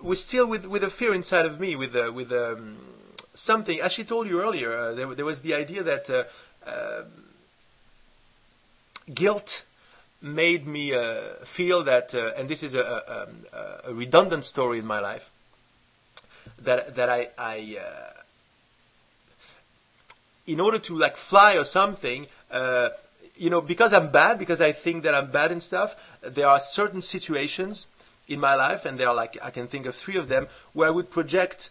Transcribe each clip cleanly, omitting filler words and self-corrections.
still with a fear inside of me, with something. As she told you earlier, there was the idea that guilt made me feel that, and this is a redundant story in my life, that I in order to like fly or something, because I'm bad, because I think that I'm bad and stuff, there are certain situations in my life, and there are like, I can think of 3 of them, where I would project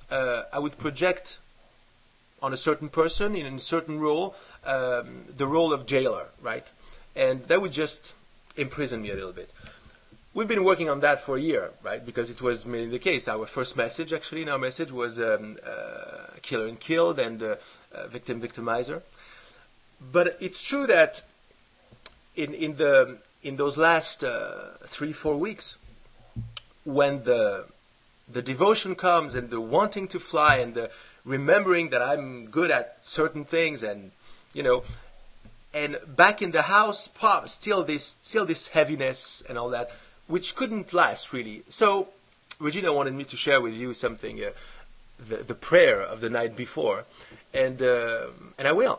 on a certain person in a certain role, the role of jailer, right? And that would just imprison me a little bit. We've been working on that for a year, right? Because it was mainly the case. Our first message, actually, in our message was killer and killed, and victim victimizer. But it's true that in those last 3-4 weeks, when the devotion comes and the wanting to fly and the remembering that I'm good at certain things, and and back in the house, still this heaviness and all that, which couldn't last really. So Regina wanted me to share with you something, the prayer of the night before, and I will.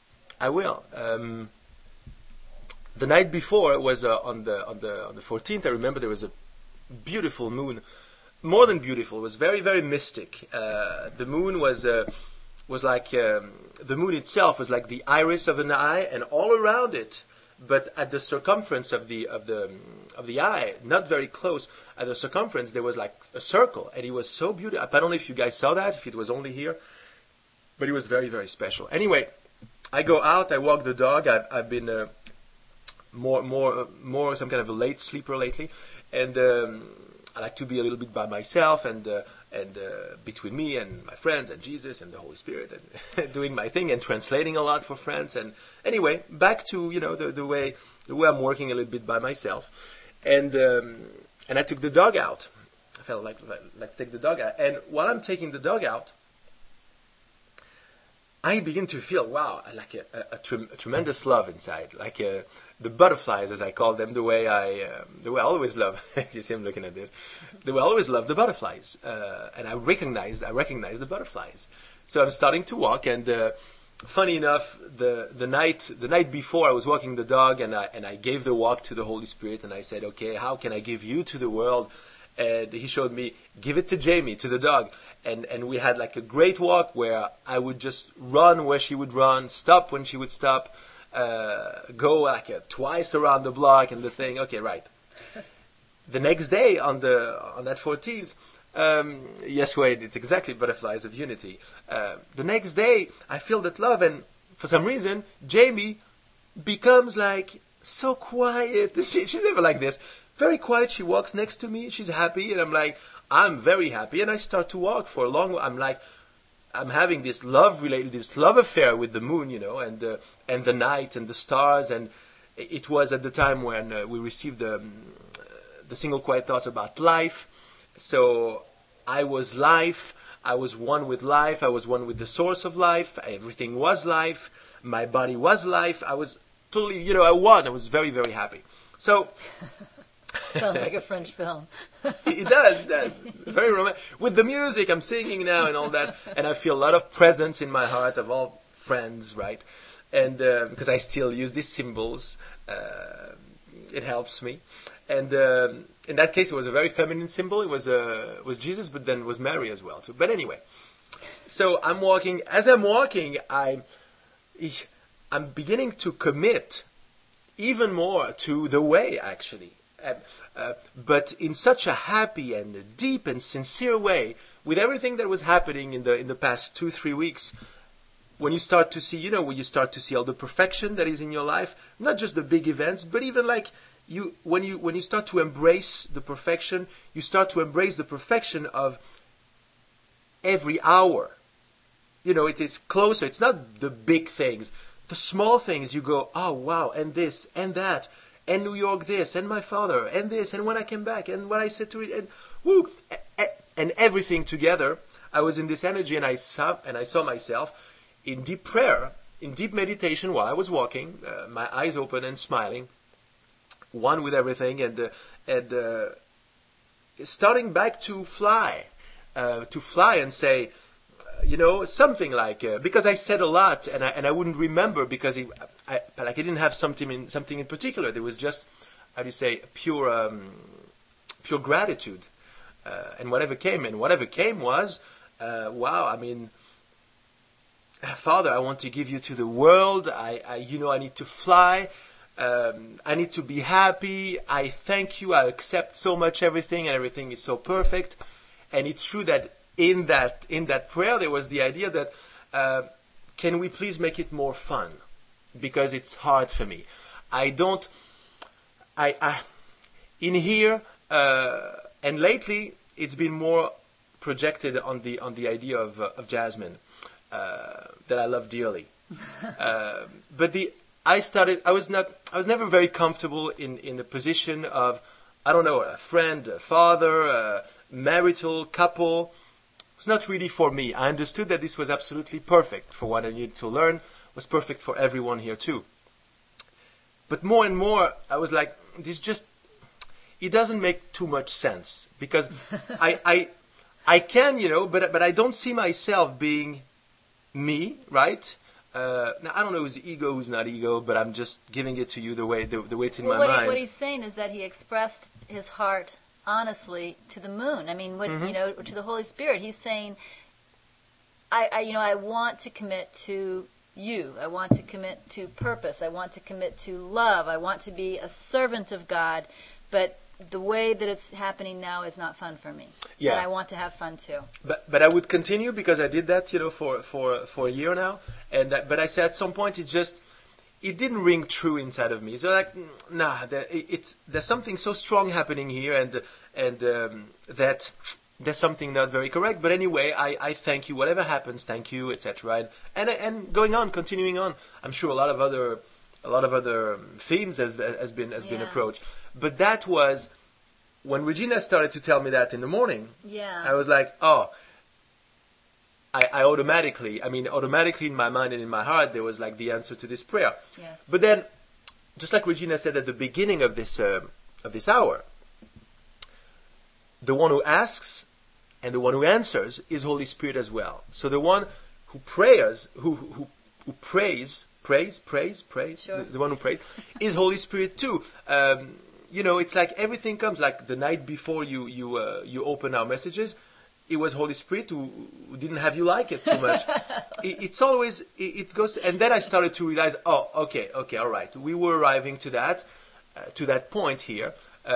The night before was on the 14th. I remember there was a beautiful moon, more than beautiful. It was very, very mystic. The moon was like the moon itself was like the iris of an eye, and all around it, but at the circumference of the eye, not very close, at the circumference there was like a circle, and it was so beautiful. I don't know if you guys saw that, if it was only here, but it was very, very special. Anyway, I go out, I walk the dog. I've been more some kind of a late sleeper lately, and I like to be a little bit by myself, and between me and my friends and Jesus and the Holy Spirit, and doing my thing and translating a lot for friends. And anyway, back to the way I'm working a little bit by myself, and I took the dog out. I felt like to take the dog out, and while I'm taking the dog out, I begin to feel, wow, like a tremendous love inside, like the butterflies, as I call them, the way I always love. You see him looking at this. The way I always love the butterflies, and I recognize the butterflies. So I'm starting to walk, and funny enough, the night before I was walking the dog, and I gave the walk to the Holy Spirit, and I said, okay, how can I give you to the world? And he showed me, give it to Jamie, to the dog. And we had like a great walk where I would just run where she would run, stop when she would stop, go like twice around the block and the thing. Okay, right. The next day on that 14th, yes, wait, it's exactly Butterflies of Unity. The next day I feel that love, and for some reason Jamie becomes like so quiet. She's never like this. Very quiet. She walks next to me. She's happy, and I'm like, I'm very happy, and I start to walk for a long. I'm having this love affair with the moon, and the night and the stars, and it was at the time when we received the single quiet thoughts about life. So I was life. I was one with life. I was one with the source of life. Everything was life. My body was life. I was totally, I won. I was very, very happy. So. Sounds like a French film. It does. Very romantic. With the music, I'm singing now and all that, and I feel a lot of presence in my heart of all friends, right? And because I still use these symbols, it helps me. And in that case, it was a very feminine symbol. It was Jesus, but then it was Mary as well too. But anyway, so I'm walking. As I'm walking, I'm beginning to commit even more to the way, actually. But in such a happy and deep and sincere way, with everything that was happening in the past 2-3 weeks, when you start to see, when you start to see all the perfection that is in your life, not just the big events, but even like when you start to embrace the perfection, you start to embrace the perfection of every hour. It is closer. It's not the big things, the small things. You go, oh wow, and this and that. And New York this, and my father, and this, and when I came back, and what I said to it, and woo, and everything together. I was in this energy, and I saw myself in deep prayer, in deep meditation while I was walking, my eyes open and smiling, one with everything, and starting back to fly and say, something like because I said a lot and I wouldn't remember because I didn't have something in particular. There was just, how do you say, pure gratitude, and whatever came was, wow. I mean, Father, I want to give you to the world. I need to fly. I need to be happy. I thank you. I accept so much everything, and everything is so perfect. And it's true that in that prayer there was the idea that can we please make it more fun, because it's hard for me. In here and lately it's been more projected on the idea of Jasmine that I love dearly. But I was never very comfortable in the position of, I don't know, a friend, a father, a marital couple. It was not really for me. I understood that this was absolutely perfect for what I needed to learn, was perfect for everyone here too. But more and more, I was like, it doesn't make too much sense, because I can, but I don't see myself being me, right? Now I don't know who's ego, who's not ego, but I'm just giving it to you the way it's in my mind. What he's saying is that he expressed his heart honestly to the moon. I mean, to the Holy Spirit. He's saying, I want to commit to you. I want to commit to purpose. I want to commit to love. I want to be a servant of God, but the way that it's happening now is not fun for me. Yeah. And I want to have fun too. But I would continue, because I did that, for a year now. But I said at some point it didn't ring true inside of me. So like, nah, there's something so strong happening here, and that there's something not very correct. But anyway, I thank you. Whatever happens, thank you, etc. And going on, continuing on. I'm sure a lot of other themes has been approached. But that was when Regina started to tell me that in the morning. Yeah. I was like, oh. I automatically in my mind and in my heart, there was like the answer to this prayer. Yes. But then, just like Regina said at the beginning of this hour, the one who asks and the one who answers is Holy Spirit as well. So the one who prays, who prays, Sure. the one who prays, is Holy Spirit too. It's like everything comes, like the night before you open our messages. It was Holy Spirit who didn't have you like it too much. It goes, and then I started to realize, oh, okay, all right. We were arriving to that point here,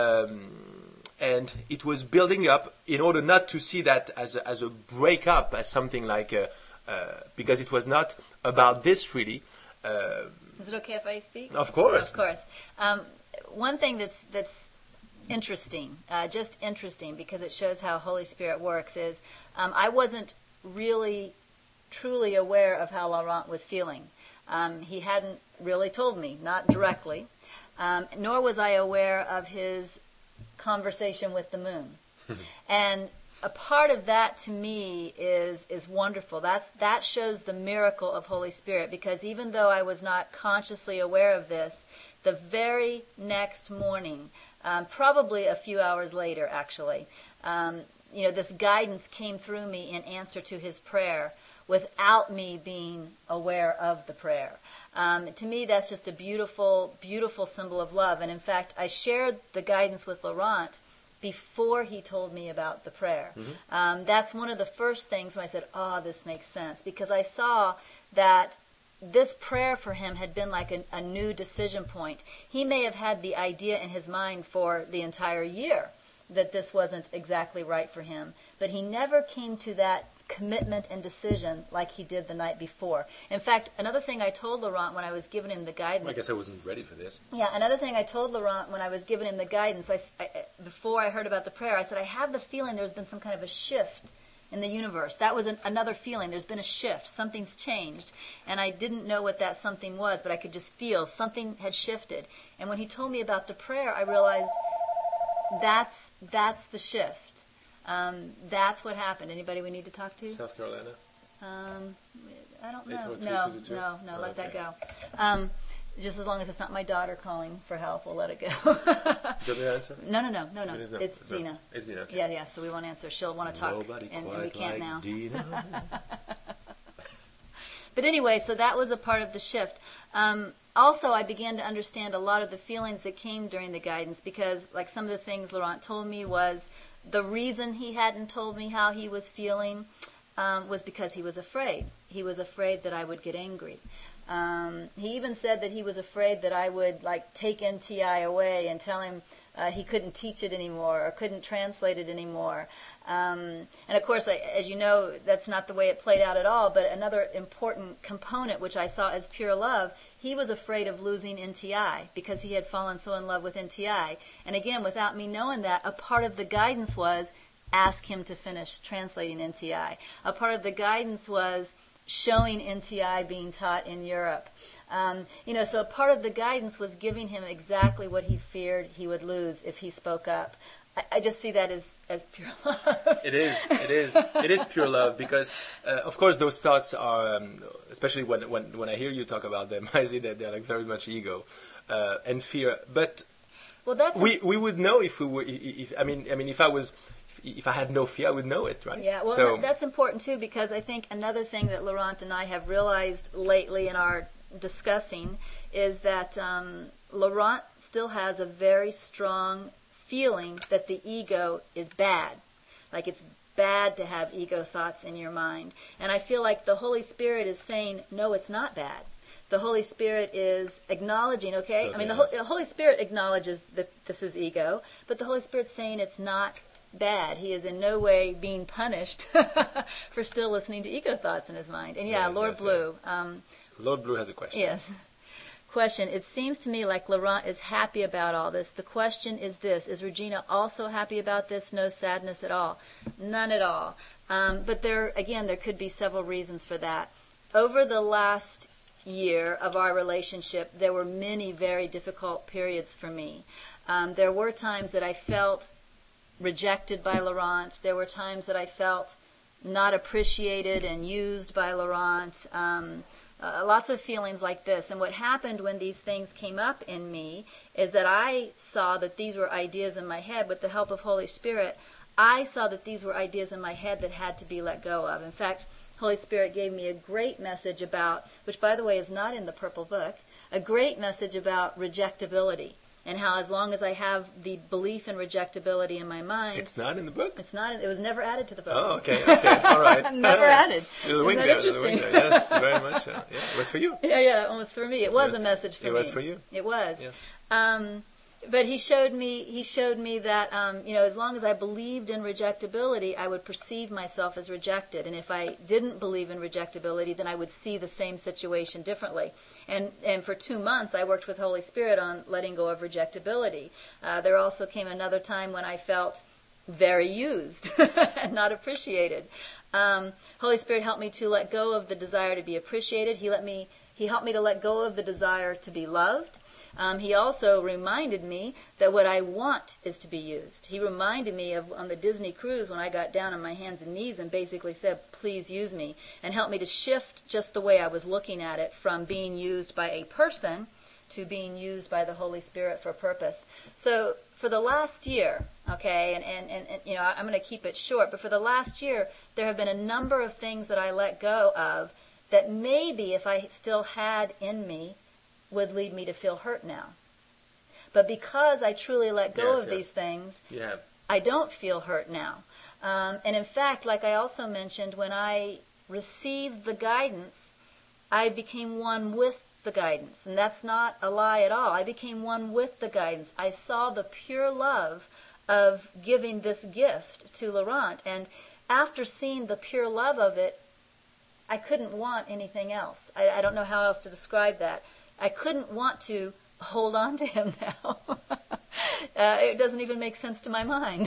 and it was building up in order not to see that as a breakup, as something like, because it was not about this really. Is it okay if I speak? Of course. Of course. One thing that's interesting, just interesting, because it shows how Holy Spirit works, is I wasn't really truly aware of how Laurent was feeling. He hadn't really told me, not directly, nor was I aware of his conversation with the moon. And a part of that to me is wonderful. That shows the miracle of Holy Spirit, because even though I was not consciously aware of this, the very next morning, probably a few hours later, actually, this guidance came through me in answer to his prayer without me being aware of the prayer. To me, that's just a beautiful, beautiful symbol of love. And in fact, I shared the guidance with Laurent before he told me about the prayer. Mm-hmm. That's one of the first things when I said, oh, this makes sense, because I saw that this prayer for him had been like a new decision point. He may have had the idea in his mind for the entire year that this wasn't exactly right for him, but he never came to that commitment and decision like he did the night before. In fact, another thing I told Laurent when I was giving him the guidance... I guess I wasn't ready for this. Yeah, another thing I told Laurent when I was giving him the guidance, before I heard about the prayer, I said, I have the feeling there's been some kind of a shift in the universe. That was another feeling. There's been a shift. Something's changed. And I didn't know what that something was, but I could just feel something had shifted. And when he told me about the prayer, I realized that's the shift. That's what happened. Anybody we need to talk to? South Carolina? I don't know. No, let Okay. that go. Just as long as it's not my daughter calling for help, we'll let it go. Do you want me to answer? No. It's Dina. It's Dina. Okay. Yeah. So we won't answer. She'll want to talk, Nobody and quite we can't like now. Dina. But anyway, so that was a part of the shift. Also, I began to understand a lot of the feelings that came during the guidance, because like some of the things Laurent told me was the reason he hadn't told me how he was feeling was because he was afraid. He was afraid that I would get angry. He even said that he was afraid that I would like take NTI away and tell him he couldn't teach it anymore or couldn't translate it anymore. And of course, as you know, that's not the way it played out at all. But another important component, which I saw as pure love, he was afraid of losing NTI because he had fallen so in love with NTI. And again, without me knowing that, a part of the guidance was ask him to finish translating NTI. A part of the guidance was showing NTI being taught in Europe. So a part of the guidance was giving him exactly what he feared he would lose if he spoke up. I just see that as pure love. It is pure love, because of course those thoughts are, especially when I hear you talk about them, I see that they're like very much ego and fear. But we would know if we were. If I had no fear, I would know it, right? Yeah, well, that's important too, because I think another thing that Laurent and I have realized lately in our discussing is that Laurent still has a very strong feeling that the ego is bad. Like it's bad to have ego thoughts in your mind. And I feel like the Holy Spirit is saying, no, it's not bad. The Holy Spirit is acknowledging, okay? The Holy Spirit acknowledges that this is ego, but the Holy Spirit's saying it's not bad. He is in no way being punished for still listening to ego thoughts in his mind. And Lord Blue. Lord Blue has a question. Yes. Question. It seems to me like Laurent is happy about all this. The question is this. Is Regina also happy about this? No sadness at all? None at all. But there could be several reasons for that. Over the last year of our relationship, there were many very difficult periods for me. There were times that I felt rejected by Laurent. There were times that I felt not appreciated and used by Laurent. Lots of feelings like this. And what happened when these things came up in me is that I saw that these were ideas in my head. With the help of Holy Spirit, I saw that these were ideas in my head that had to be let go of. In fact, Holy Spirit gave me a great message about, which by the way is not in the Purple Book, a great message about rejectability. And how as long as I have the belief in rejectability in my mind... It's not in the book? It's not. It was never added to the book. Oh, okay, all right. Never added. Isn't that interesting? Yes, very much. Yeah, it was for you. Yeah, that one was for me. It was a message for me. It was for you. It was. Yes. But he showed me that, as long as I believed in rejectability, I would perceive myself as rejected. And if I didn't believe in rejectability, then I would see the same situation differently. And for 2 months, I worked with Holy Spirit on letting go of rejectability. There also came another time when I felt very used and not appreciated. Holy Spirit helped me to let go of the desire to be appreciated. He helped me to let go of the desire to be loved. He also reminded me that what I want is to be used. He reminded me of on the Disney cruise when I got down on my hands and knees and basically said, please use me, and helped me to shift just the way I was looking at it from being used by a person to being used by the Holy Spirit for purpose. So for the last year, okay, and I'm going to keep it short, but for the last year, there have been a number of things that I let go of that maybe if I still had in me, would lead me to feel hurt now. But because I truly let go of these things, I don't feel hurt now. And in fact, like I also mentioned, when I received the guidance, I became one with the guidance. And that's not a lie at all. I became one with the guidance. I saw the pure love of giving this gift to Laurent. And after seeing the pure love of it, I couldn't want anything else. I don't know how else to describe that. I couldn't want to hold on to him now. It doesn't even make sense to my mind.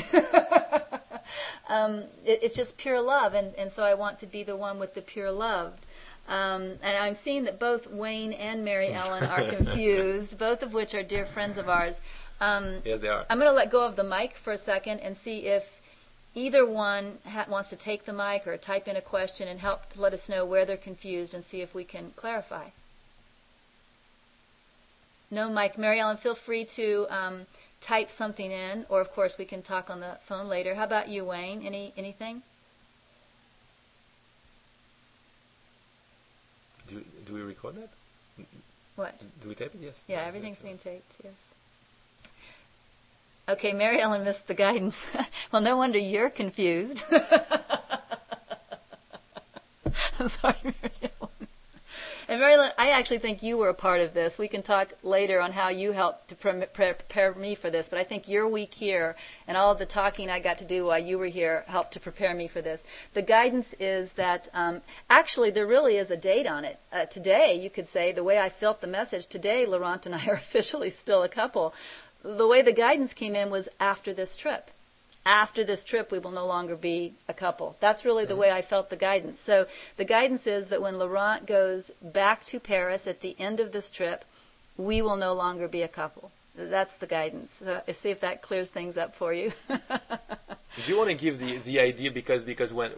It's just pure love, and so I want to be the one with the pure love. And I'm seeing that both Wayne and Mary Ellen are confused, both of which are dear friends of ours. Yes, they are. I'm going to let go of the mic for a second and see if either one wants to take the mic or type in a question and help to let us know where they're confused and see if we can clarify. No, Mike. Mary Ellen, feel free to type something in, or of course we can talk on the phone later. How about you, Wayne? Anything? Do we record that? What? Do we tape it? Yes. Yeah, everything's being taped, yes. Okay, Mary Ellen missed the guidance. Well, no wonder you're confused. I'm sorry, Mary Ellen. And Mary Ellen, I actually think you were a part of this. We can talk later on how you helped to prepare me for this, but I think your week here and all of the talking I got to do while you were here helped to prepare me for this. The guidance is that actually there really is a date on it. Today, you could say, the way I felt the message, today Laurent and I are officially still a couple. The way the guidance came in was after this trip. After this trip, we will no longer be a couple. That's really the way I felt the guidance. So the guidance is that when Laurent goes back to Paris at the end of this trip, we will no longer be a couple. That's the guidance. So see if that clears things up for you. Do you want to give the idea because when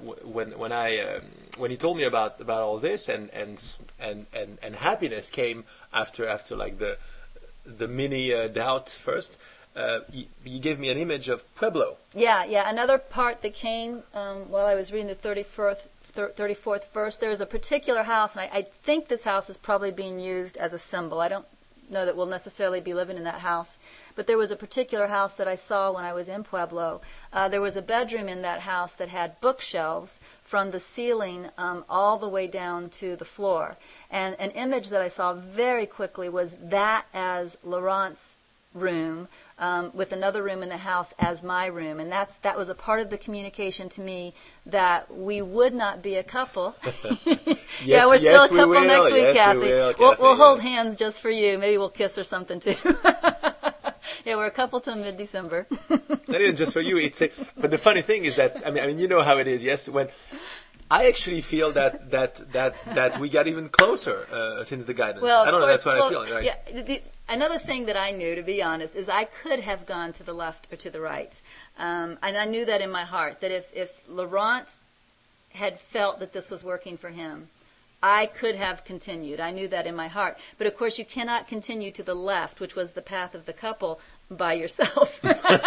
he told me about all this and happiness came after like the mini doubt first. He gave me an image of Pueblo. Yeah. Another part that came while I was reading the 34th verse, there is a particular house, and I think this house is probably being used as a symbol. I don't know that we'll necessarily be living in that house, but there was a particular house that I saw when I was in Pueblo. There was a bedroom in that house that had bookshelves from the ceiling all the way down to the floor. And an image that I saw very quickly was that as Laurent's room, with another room in the house as my room, and that was a part of the communication to me that we would not be a couple. Yeah, we're still a couple next week, Kathy. We'll hold hands just for you. Maybe we'll kiss or something too. Yeah, we're a couple till mid-December. Not even just for you. But the funny thing is that I mean you know how it is. Yes, when I actually feel that we got even closer since the guidance. Well, I don't know. That's what I feel. Right? Yeah. Another thing that I knew, to be honest, is I could have gone to the left or to the right. And I knew that in my heart, that if Laurent had felt that this was working for him, I could have continued. I knew that in my heart. But of course, you cannot continue to the left, which was the path of the couple, by yourself.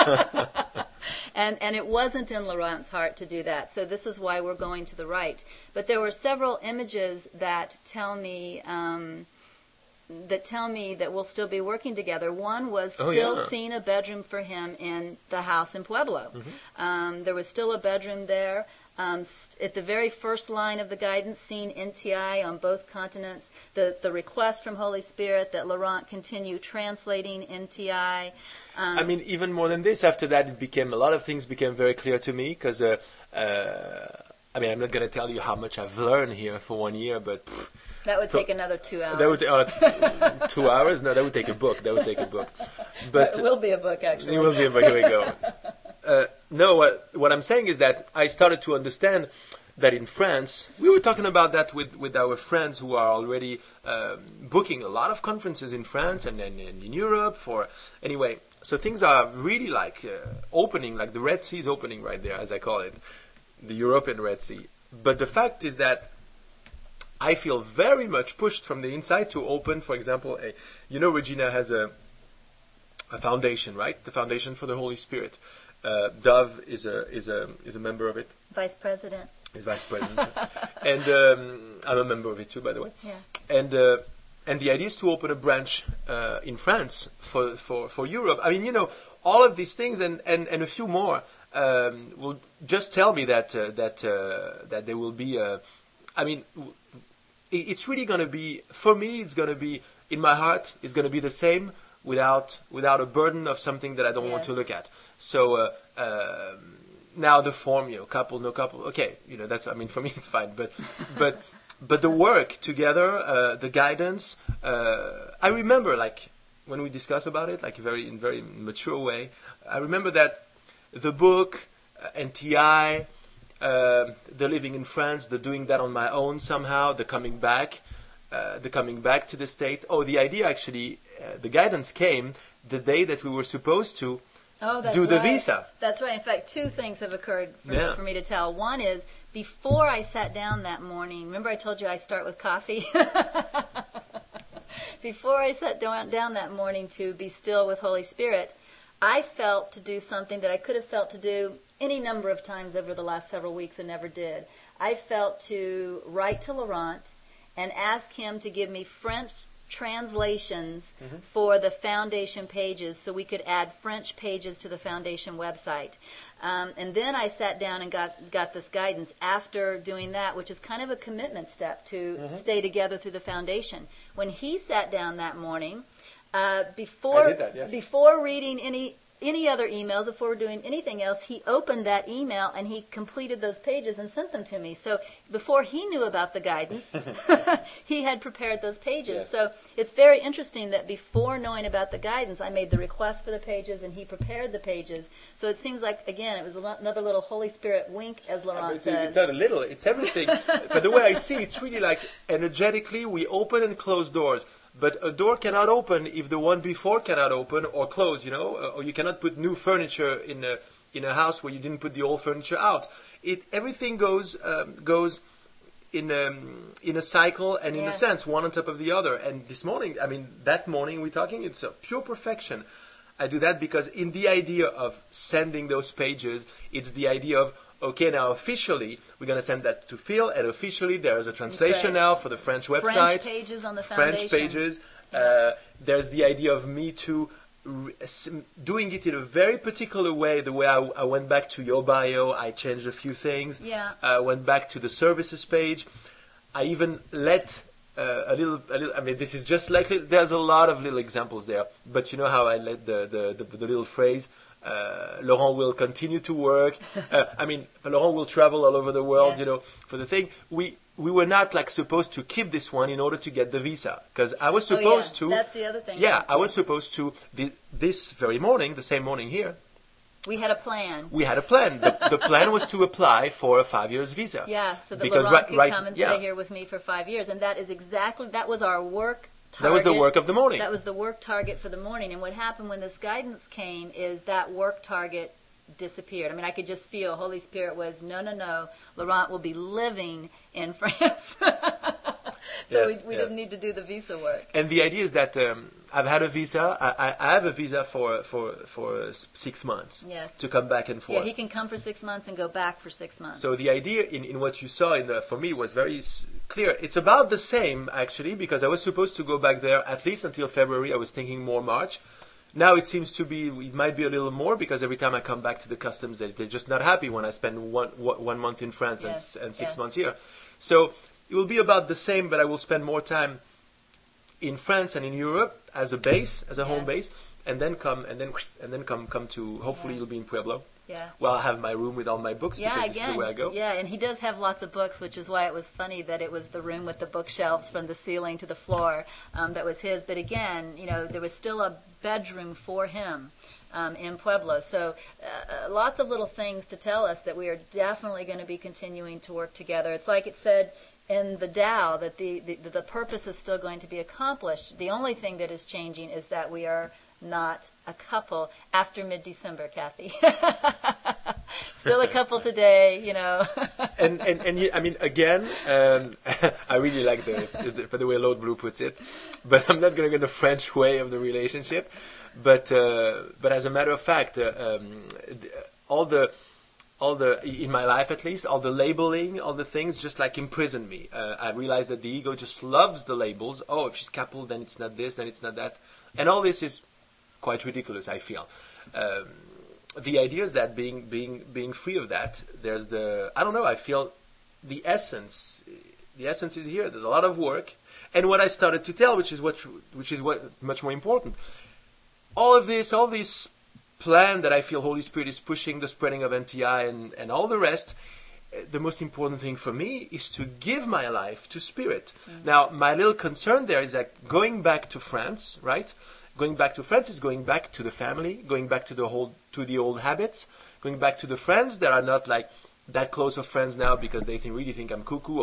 And it wasn't in Laurent's heart to do that. So this is why we're going to the right. But there were several images that tell me that we'll still be working together. One was still seeing a bedroom for him in the house in Pueblo. Mm-hmm. There was still a bedroom there. At the very first line of the guidance, seeing NTI on both continents, the request from Holy Spirit that Laurent continue translating NTI. I mean, even more than this, after that, a lot of things became very clear to me because, I mean, I'm not going to tell you how much I've learned here for 1 year, but... That would take another 2 hours. That would 2 hours? No, that would take a book. But it will be a book, actually. It will be a book. Here we go. No, what I'm saying is that I started to understand that in France, we were talking about that with our friends who are already booking a lot of conferences in France and in Europe. Anyway, so things are really like opening, like the Red Sea is opening right there, as I call it, the European Red Sea. But the fact is that I feel very much pushed from the inside to open, for example, Regina has a foundation, right? The Foundation for the Holy Spirit. Dove is a member of it. Vice President. Is Vice President. And I'm a member of it too, by the way. Yeah. And the idea is to open a branch in France for Europe. I mean, all of these things and a few more will just tell me that there will be I mean, it's really going to be, for me, it's going to be, in my heart, it's going to be the same without a burden of something that I don't want to look at. So now the form, couple, no couple, okay, that's, I mean, for me it's fine. But the work together, the guidance, I remember, like, when we discuss about it, like in very mature way, I remember that the book, NTI, the living in France, the doing that on my own somehow, the coming back to the States. Oh, the idea actually, the guidance came the day that we were supposed to do the visa. That's right. In fact, two things have occurred for me to tell. One is, before I sat down that morning, remember I told you I start with coffee? before I sat down that morning to be still with Holy Spirit, I felt to do something that I could have felt to do any number of times over the last several weeks and never did. I felt to write to Laurent and ask him to give me French translations for the foundation pages so we could add French pages to the foundation website. And then I sat down and got this guidance after doing that, which is kind of a commitment step to stay together through the foundation. When he sat down that morning, before I did that, yes. before reading any other emails, before doing anything else, he opened that email and he completed those pages and sent them to me. So before he knew about the guidance, he had prepared those pages. Yes. So it's very interesting that before knowing about the guidance, I made the request for the pages and he prepared the pages. So it seems like, again, it was another little Holy Spirit wink, as Laurent says. It's not a little, it's everything. But the way I see it, it's really like energetically we open and close doors. But a door cannot open if the one before cannot open or close, or you cannot put new furniture in a house where you didn't put the old furniture out. Everything goes in a cycle and in a sense, one on top of the other. And this morning, that morning we're talking, it's a pure perfection. I do that because in the idea of sending those pages, it's the idea of, okay, now officially we're going to send that to Phil, and officially there is a translation now for the French website. French pages on the foundation. French pages. There's the idea of me too doing it in a very particular way. The way I went back to your bio, I changed a few things. Yeah. I went back to the services page. I even let a little. This is just like there's a lot of little examples there. But you know how I let the little phrase. Laurent will continue to work. Laurent will travel all over the world, for the thing. We were not supposed to keep this one in order to get the visa. Because I was supposed to. That's the other thing. Yeah, I was supposed to, this very morning, the same morning here. We had a plan. The plan was to apply for a 5 years visa. Yeah, so that Laurent could come and stay here with me for 5 years. And that was our work target. That was the work of the morning. That was the work target for the morning. And what happened when this guidance came is that work target disappeared. I could just feel Holy Spirit was, no, Laurent will be living in France. We didn't need to do the visa work. And the idea is that I've had a visa. I have a visa for 6 months to come back and forth. Yeah, he can come for 6 months and go back for 6 months. So the idea in what you saw for me was very clear. It's about the same, actually, because I was supposed to go back there at least until February. I was thinking more March. Now it seems to be, it might be a little more, because every time I come back to the customs, they're just not happy when I spend one month in France and 6 months here. So it will be about the same, but I will spend more time in France and in Europe as a base, as a home base, and then come to, hopefully you'll be in Pueblo. Yeah. Well, I'll have my room with all my books because this is where I go. Yeah, and he does have lots of books, which is why it was funny that it was the room with the bookshelves from the ceiling to the floor that was his. But again, there was still a bedroom for him in Pueblo. So lots of little things to tell us that we are definitely going to be continuing to work together. It's like it said in the Tao that the purpose is still going to be accomplished. The only thing that is changing is that we are not a couple after mid-December, Kathy. Still a couple today, and again, I really like the way Lord Blue puts it, but I'm not going to go the French way of the relationship. But as a matter of fact, all the in my life at least, all the labeling, all the things just imprison me. I realize that the ego just loves the labels. Oh, if she's coupled, then it's not this, then it's not that, and all this is quite ridiculous, I feel. The idea is that being free of that, there's I feel the essence is here. There's a lot of work. And what I started to tell, which is what much more important, all this plan that I feel Holy Spirit is pushing, the spreading of NTI and all the rest, the most important thing for me is to give my life to Spirit. Mm-hmm. Now, my little concern there is that going back to France, right? Going back to France is going back to the family, going back to the old habits, going back to the friends that are not that close of friends now because they really think I'm cuckoo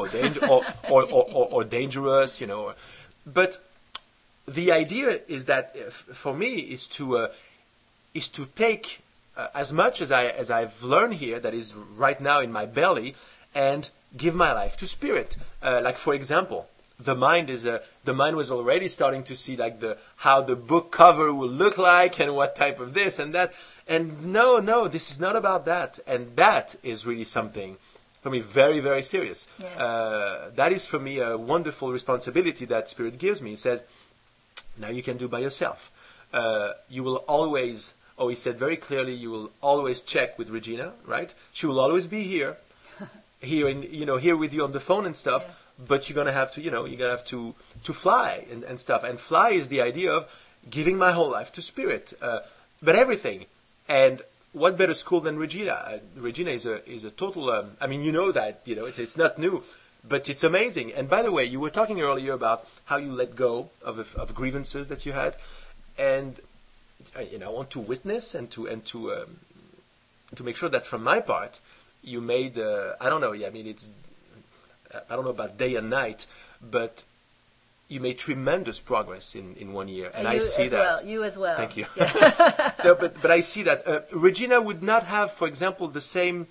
or dangerous, But the idea is that for me is to take as much as I've learned here, that is right now in my belly, and give my life to Spirit. For example, the mind was already starting to see like how the book cover will look like and what type of this and that. And no, this is not about that. And that is really something for me very, very serious. Yes. That is for me a wonderful responsibility that Spirit gives me. He says, now you can do by yourself. You will always, he said very clearly, you will always check with Regina, right? She will always be here with you on the phone and stuff. Yes. But you're gonna have to fly and stuff. And fly is the idea of giving my whole life to Spirit, but everything. And what better school than Regina? Regina is a total. I mean, you know that. It's not new, but it's amazing. And by the way, you were talking earlier about how you let go of grievances that you had, and I want to witness and to make sure that from my part, you made. I don't know. I mean, I don't know about day and night, but you made tremendous progress in 1 year, and I see that. Well, you as well. Thank you. Yeah. No, but I see that Regina would not have, for example, the same.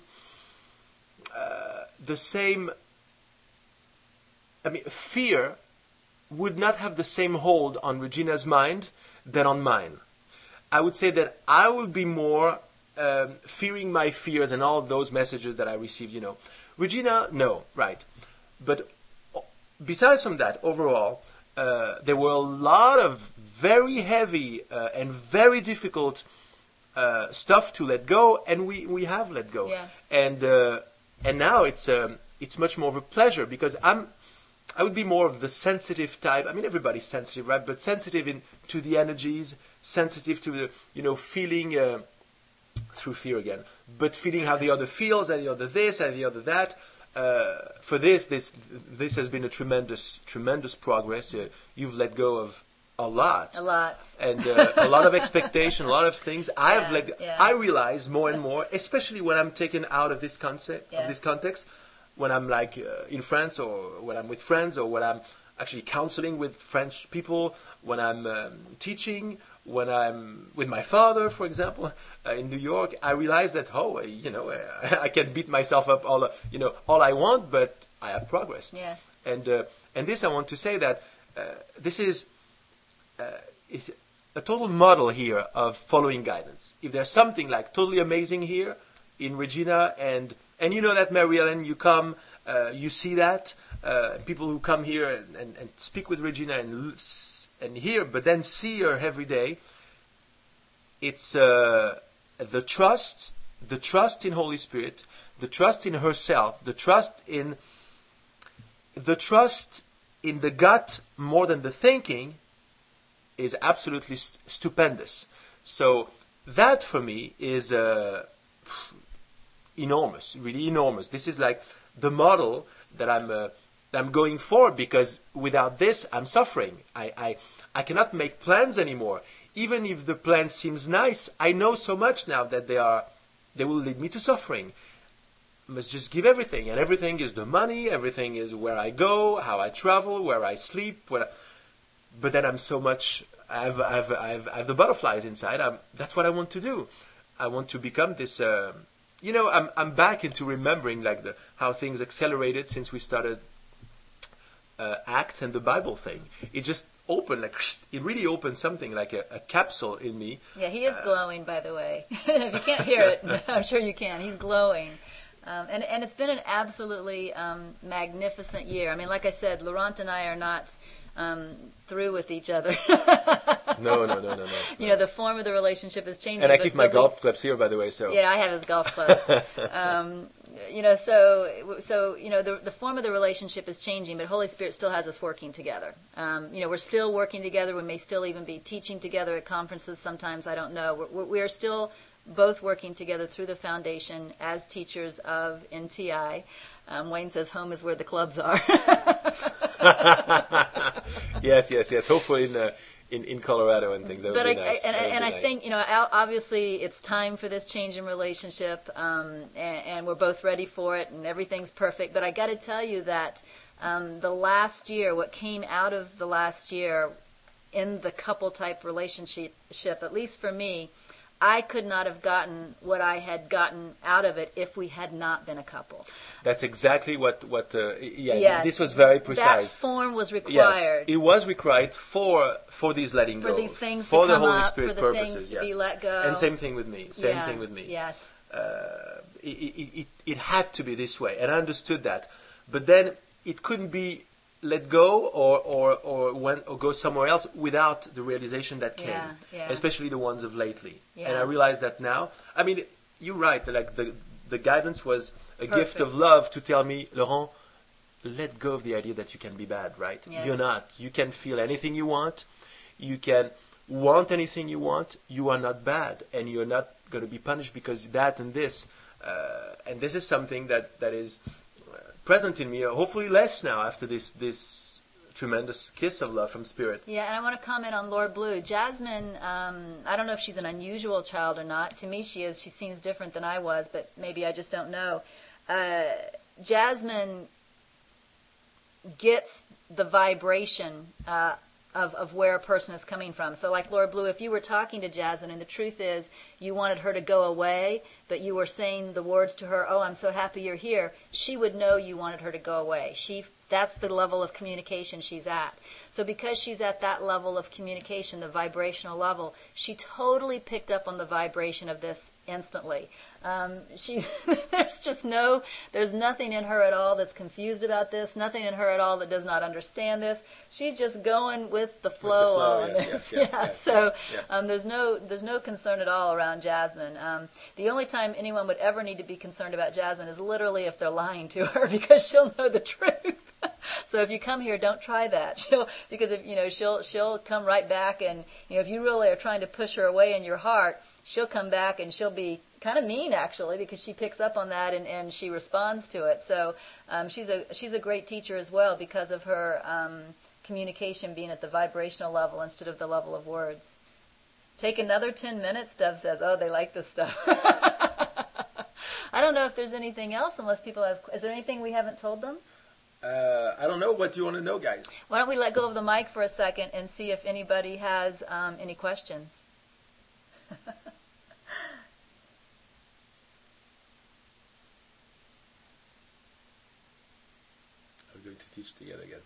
I mean, fear would not have the same hold on Regina's mind than on mine. I would say that I will be more fearing my fears and all those messages that I received. Regina, no, right. But besides from that, overall, there were a lot of very heavy and very difficult stuff to let go, and we have let go. Yes. And now it's much more of a pleasure because I would be more of the sensitive type. I mean, everybody's sensitive, right? But sensitive to the energies, sensitive to the feeling through fear again, but feeling how the other feels, and the other this, and the other that. For this has been a tremendous progress. You've let go of a lot, and a lot of expectation, a lot of things. I realize more and more, especially when I'm taken out of this concept, of this context, when I'm like in France, or when I'm with friends, or when I'm actually counseling with French people, when I'm teaching, when I'm with my father, for example, in New York. I realize that I can beat myself up all I want, but I have progressed. Yes. And this I want to say that this is a total model here of following guidance. If there's something like totally amazing here in Regina, and you know that, Mary Ellen, you come, you see that people who come here and speak with Regina and hear, but then see her every day. It's the trust in Holy Spirit, the trust in herself, the trust in the gut more than the thinking is absolutely stupendous. So that for me is enormous, really enormous. This is like the model that I'm going for, because without this I'm suffering. I cannot make plans anymore. Even if the plan seems nice, I know so much now that they will lead me to suffering. I must just give everything, and everything is the money, everything is where I go, how I travel, where I sleep. But then I'm so much. I have the butterflies inside. That's what I want to do. I want to become this. I'm back into remembering like how things accelerated since we started Acts and the Bible thing. It just opened, it really opened something like a capsule in me. Yeah, he is glowing, by the way. If you can't hear it, I'm sure you can. He's glowing. And it's been an absolutely magnificent year. I mean, like I said, Laurent and I are not through with each other. No. The form of the relationship is changing. And I keep my golf clubs here, by the way. So yeah, I have his golf clubs. The form of the relationship is changing, but Holy Spirit still has us working together. We're still working together. We may still even be teaching together at conferences sometimes. I don't know. We are still both working together through the foundation as teachers of NTI. Wayne says home is where the clubs are. Yes. Hopefully in Colorado and things. That would be nice. I think obviously it's time for this change in relationship, and we're both ready for it, and everything's perfect. But I got to tell you that the last year, what came out of the last year in the couple type relationship, at least for me, I could not have gotten what I had gotten out of it if we had not been a couple. That's exactly what this was very precise. That form was required. Yes, it was required for these letting go. For these things for to the come Holy up, Spirit for the purposes, things to yes. be let go. And same thing with me. Thing with me. Yes. It had to be this way, and I understood that. But then it couldn't be let go or go somewhere else without the realization that came, especially the ones of lately. Yeah. And I realize that now. I mean, you're right. Like the guidance was a Perfect. gift of love to tell me, Laurent, let go of the idea that you can be bad. Right? Yes. You're not. You can feel anything you want. You can want anything you want. You are not bad, and you're not going to be punished because that and this. And this is something that is present in me, hopefully less now after this tremendous kiss of love from Spirit. Yeah, and I want to comment on Lord Blue. Jasmine, I don't know if she's an unusual child or not. To me she is. She seems different than I was, but maybe I just don't know. Jasmine gets the vibration of where a person is coming from. So like Lord Blue, if you were talking to Jasmine and the truth is you wanted her to go away, but you were saying the words to her, oh, I'm so happy you're here, she would know you wanted her to go away. That's the level of communication she's at. So because she's at that level of communication, the vibrational level, she totally picked up on the vibration of this instantly. There's nothing in her at all that's confused about this, nothing in her at all that does not understand this. She's just going with the flow on this. Yes. There's no concern at all around Jasmine. The only time anyone would ever need to be concerned about Jasmine is literally if they're lying to her, because she'll know the truth. So if you come here, don't try that. She'll come right back, and if you really are trying to push her away in your heart, she'll come back and she'll be kind of mean actually, because she picks up on that and she responds to it. So she's a great teacher as well because of her communication being at the vibrational level instead of the level of words. Take another 10 minutes, Dove says. Oh, they like this stuff. I don't know if there's anything else unless people have. Is there anything we haven't told them? I don't know. What do you want to know, guys? Why don't we let go of the mic for a second and see if anybody has any questions? We're going to teach together again.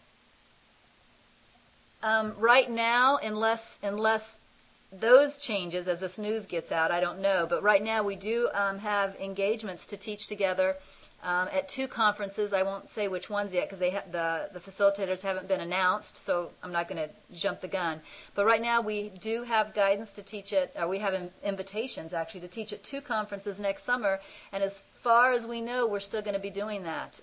Right now, unless those changes as this news gets out, I don't know. But right now we do have engagements to teach together at 2 conferences. I won't say which ones yet because the facilitators haven't been announced, so I'm not going to jump the gun. But right now we do have guidance to teach it. We have invitations actually to teach at 2 conferences next summer, and as far as we know, we're still going to be doing that.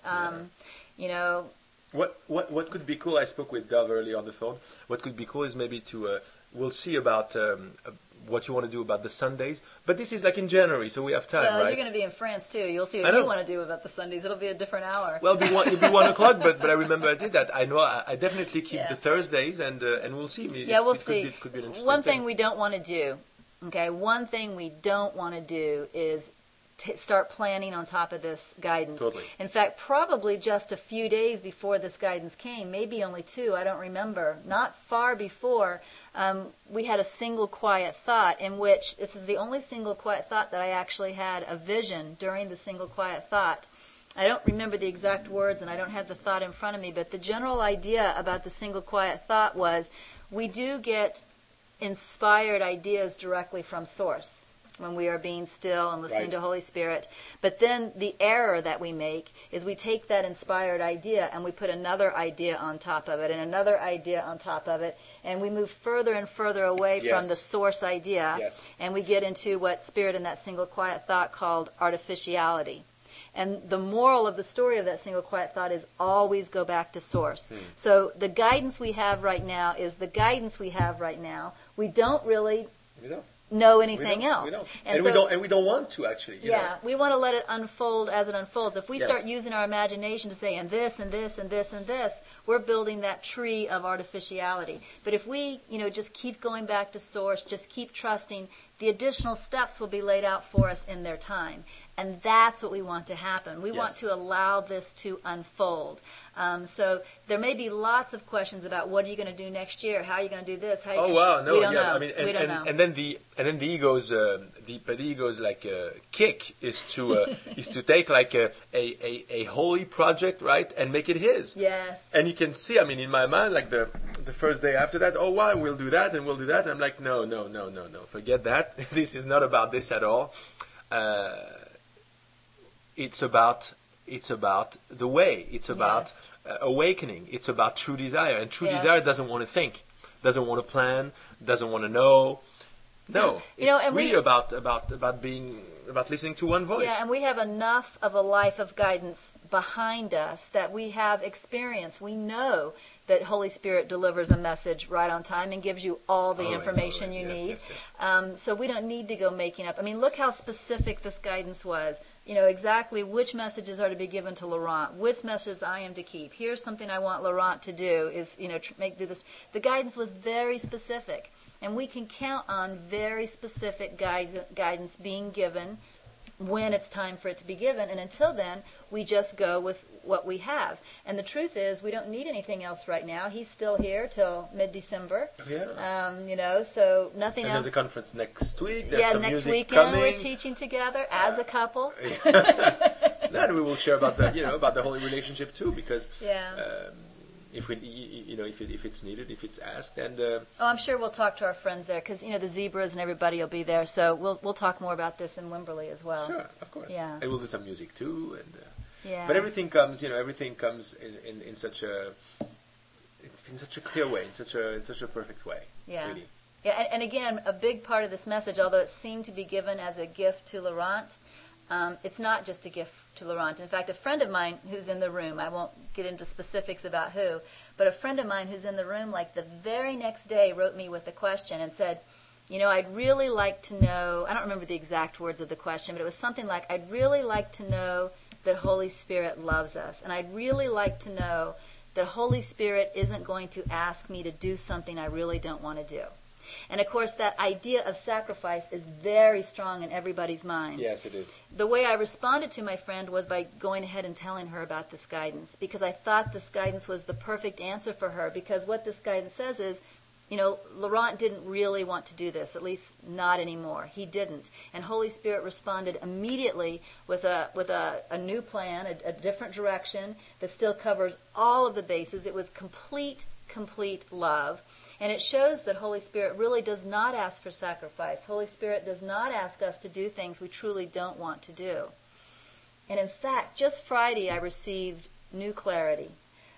What could be cool? I spoke with Dove earlier on the phone. What could be cool is maybe we'll see about what you want to do about the Sundays. But this is like in January, so we have time, right? You're going to be in France too. You'll see what you want to do about the Sundays. It'll be a different hour. Well, it'll be 1 o'clock, but I remember I did that. I know I definitely keep the Thursdays, and we'll see. We'll see. It could be an interesting One thing we don't want to do, okay? One thing we don't want to do is start planning on top of this guidance. Totally. In fact, probably just a few days before this guidance came, maybe only 2, I don't remember, not far before, we had a single quiet thought in which, this is the only single quiet thought that I actually had a vision during the single quiet thought. I don't remember the exact words and I don't have the thought in front of me, but the general idea about the single quiet thought was we do get inspired ideas directly from Source when we are being still and listening to Holy Spirit. But then the error that we make is we take that inspired idea and we put another idea on top of it and another idea on top of it, and we move further and further away from the source idea, and we get into what Spirit in that single quiet thought called artificiality. And the moral of the story of that single quiet thought is always go back to Source. So the guidance we have right now is the guidance we have right now. We don't really know anything else. We don't. And we don't want to actually. We want to let it unfold as it unfolds. If we start using our imagination to say, and this, and this, and this, and this, we're building that tree of artificiality. But if we, just keep going back to Source, just keep trusting, the additional steps will be laid out for us in their time. And that's what we want to happen. We want Yes. to allow this to unfold. So there may be lots of questions about what are you going to do next year? How are you going to do this? How are you Oh gonna... wow, no, we don't yeah. know. I mean, we don't know. and then the ego's like kick is to take like a holy project, right, and make it his. Yes. And you can see, I mean, in my mind, like the first day after that, oh wow, we'll do that and we'll do that. And I'm like, no, forget that. This is not about this at all. It's about the way. It's about awakening. It's about true desire, and true Yes. desire doesn't want to think, doesn't want to plan, doesn't want to know. No, You know, it's and really we- about listening to one voice. Yeah, and we have enough of a life of guidance behind us that we have experience. We know that Holy Spirit delivers a message right on time and gives you all the Always, information always. you Yes, need. yes. So we don't need to go making up. I mean, look how specific this guidance was. You know exactly which messages are to be given to Laurent, which messages I am to keep. Here's something I want Laurent to do is, do this. The guidance was very specific, and we can count on very specific guidance being given when it's time for it to be given. And until then, we just go with what we have. And the truth is, we don't need anything else right now. He's still here till mid-December. Yeah. So nothing And else. there's a conference next week. There's some next music weekend coming. we're teaching together as a couple. And we will share about the holy relationship too, because Yeah. if it's needed, if it's asked, and Oh, I'm sure we'll talk to our friends there because the zebras and everybody will be there. So we'll talk more about this in Wimberley as well. sure, of course, Yeah. and we'll do some music too, and Yeah. but everything comes in such a clear way, in such a perfect way. Yeah. Really. Yeah, and again, a big part of this message, although it seemed to be given as a gift to Laurent, it's not just a gift to Laurent. In fact, a friend of mine who's in the room, I won't get into specifics about who, but a friend of mine who's in the room, like the very next day, wrote me with a question and said, I'd really like to know, I don't remember the exact words of the question, but it was something like, I'd really like to know that Holy Spirit loves us, and I'd really like to know that Holy Spirit isn't going to ask me to do something I really don't want to do. And of course, that idea of sacrifice is very strong in everybody's minds. Yes, it is. The way I responded to my friend was by going ahead and telling her about this guidance, because I thought this guidance was the perfect answer for her, because what this guidance says is, Laurent didn't really want to do this, at least not anymore. He didn't. And Holy Spirit responded immediately with a new plan, a different direction that still covers all of the bases. It was complete love. And it shows that Holy Spirit really does not ask for sacrifice. Holy Spirit does not ask us to do things we truly don't want to do. And in fact, just Friday I received new clarity.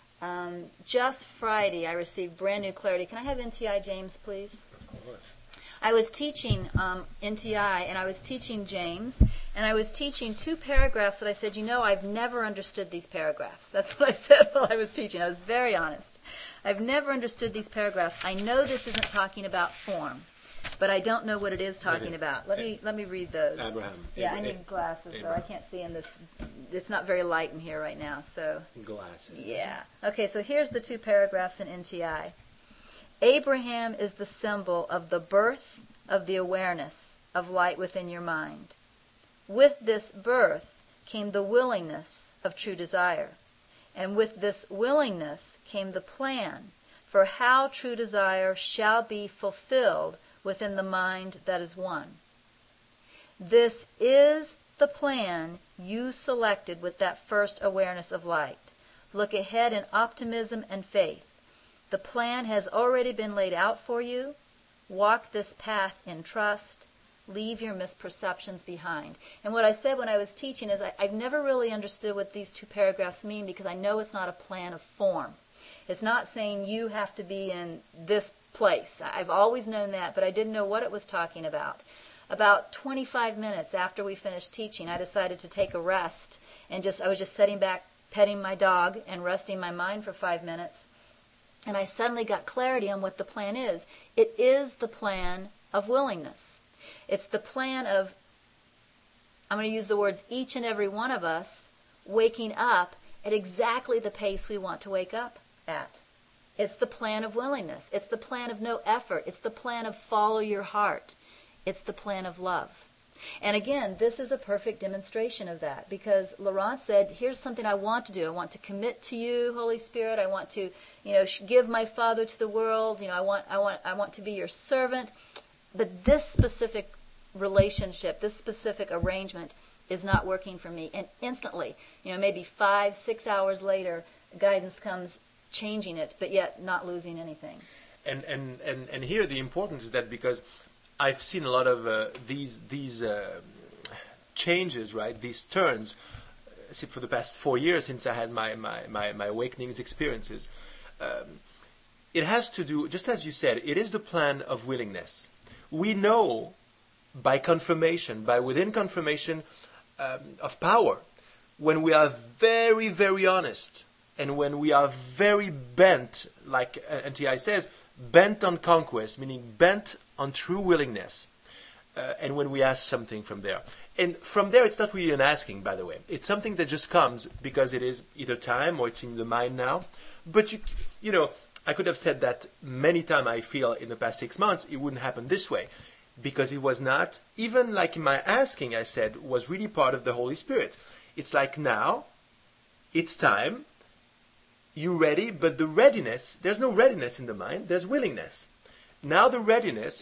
Just Friday I received brand new clarity. Can I have NTI, James, please? Of course. I was teaching NTI, and I was teaching James, and I was teaching 2 paragraphs that I said, I've never understood these paragraphs. That's what I said while I was teaching. I was very honest. I've never understood these paragraphs. I know this isn't talking about form, but I don't know what it is talking about. Let me read those. Abraham. Yeah, I need glasses, though. I can't see in this. It's not very light in here right now, so. Glasses. Yeah. Okay, so here's the 2 paragraphs in NTI. Abraham is the symbol of the birth of the awareness of light within your mind. With this birth came the willingness of true desire. And with this willingness came the plan for how true desire shall be fulfilled within the mind that is one. This is the plan you selected with that first awareness of light. Look ahead in optimism and faith. The plan has already been laid out for you. Walk this path in trust. Leave your misperceptions behind. And what I said when I was teaching is I've never really understood what these 2 paragraphs mean, because I know it's not a plan of form. It's not saying you have to be in this place. I've always known that, but I didn't know what it was talking about. About 25 minutes after we finished teaching, I decided to take a rest, and I was just sitting back, petting my dog, and resting my mind for 5 minutes. And I suddenly got clarity on what the plan is. It is the plan of willingness. It's the plan of, I'm going to use the words, each and every one of us waking up at exactly the pace we want to wake up at. It's the plan of willingness. It's the plan of no effort. It's the plan of follow your heart. It's the plan of love. And again, this is a perfect demonstration of that, because Laurent said, here's something I want to do. I want to commit to you, Holy Spirit. I want to, give my Father to the world. I want to be your servant. But this specific relationship, this specific arrangement is not working for me. And instantly, maybe 5-6 hours later, guidance comes changing it, but yet not losing anything. And here the importance is that because I've seen a lot of these changes, right? These turns, for the past 4 years since I had my awakenings experiences. It has to do, just as you said, it is the plan of willingness. We know by confirmation, by within confirmation of power, when we are very, very honest, and when we are very bent, like NTI says, bent on conquest, meaning bent on true willingness, and when we ask something from there. And from there, it's not really an asking, by the way. It's something that just comes because it is either time or it's in the mind now. But, I could have said that many times, I feel, in the past 6 months, it wouldn't happen this way. Because it was not, even like in my asking, I said, was really part of the Holy Spirit. It's like now, it's time, you're ready, but the readiness, there's no readiness in the mind, there's willingness. Now the readiness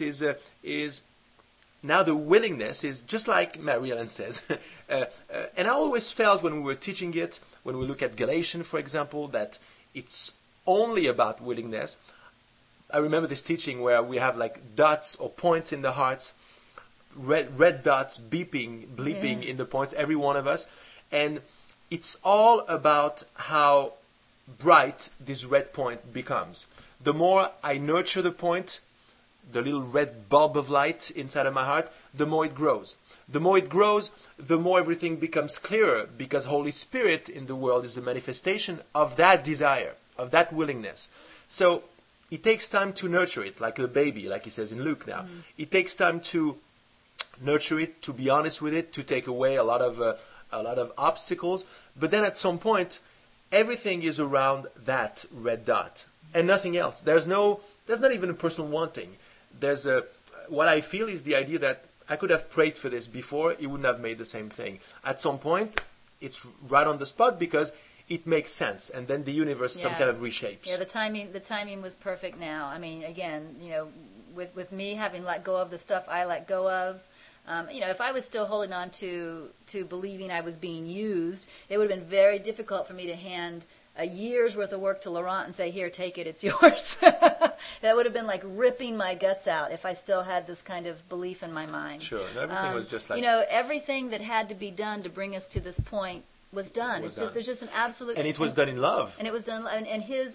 now the willingness is just like Mary Ellen says. And I always felt when we were teaching it, when we look at Galatians, for example, that it's only about willingness. I remember this teaching where we have like dots or points in the hearts, red dots bleeping in the points, every one of us. And it's all about how bright this red point becomes. The more I nurture the point, the little red bulb of light inside of my heart, the more it grows. The more it grows, the more everything becomes clearer, because Holy Spirit in the world is a manifestation of that desire, of that willingness. So it takes time to nurture it, like a baby, like he says in Luke now. It takes time to nurture it, to be honest with it, to take away a lot of obstacles. But then at some point, everything is around that red dot and nothing else. There's not even a personal wanting. What I feel is the idea that I could have prayed for this before, it wouldn't have made the same thing. At some point, it's right on the spot because it makes sense, and then the universe some kind of reshapes. Yeah, the timing was perfect now. I mean, again, with me having let go of the stuff I let go of, if I was still holding on to believing I was being used, it would have been very difficult for me to hand a year's worth of work to Laurent and say, here, take it, it's yours. That would have been like ripping my guts out if I still had this kind of belief in my mind. Sure, and everything was just like... everything that had to be done to bring us to this point was done. There's just an absolute... And it was done in love. And it was done, and his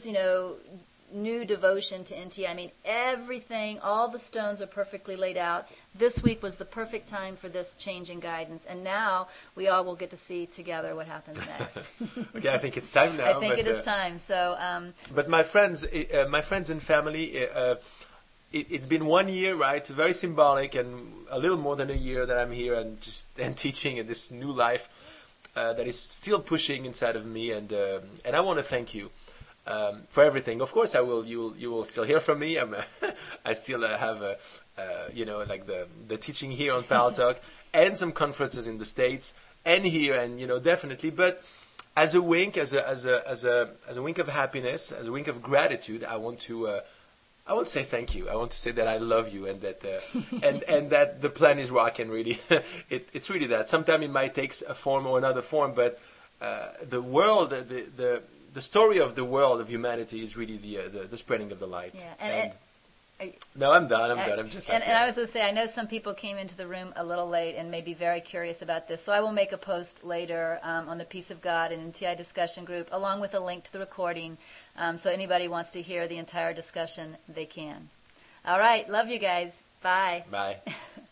new devotion to NT. I mean, everything, all the stones are perfectly laid out. This week was the perfect time for this change in guidance, and now we all will get to see together what happens next. Okay, I think it's time now. I think it is time. So, but my friends and family, it's been 1 year, right? Very symbolic, and a little more than a year that I'm here and teaching in this new life that is still pushing inside of me, and I want to thank you. For everything, of course, I will. You will still hear from me. I still have like the teaching here on Pal Talk, and some conferences in the States, and here, and definitely. But as a wink, as a wink of happiness, as a wink of gratitude, I want to say thank you. I want to say that I love you, and that and that the plan is rocking. Really, it's really that. Sometimes it might take a form or another form, but the world, the story of the world, of humanity, is really the spreading of the light. Yeah, no, I'm done. I'm just. And I was going to say, I know some people came into the room a little late and may be very curious about this. So I will make a post later on the Peace of God and NTI discussion group, along with a link to the recording. So anybody wants to hear the entire discussion, they can. All right, love you guys. Bye. Bye.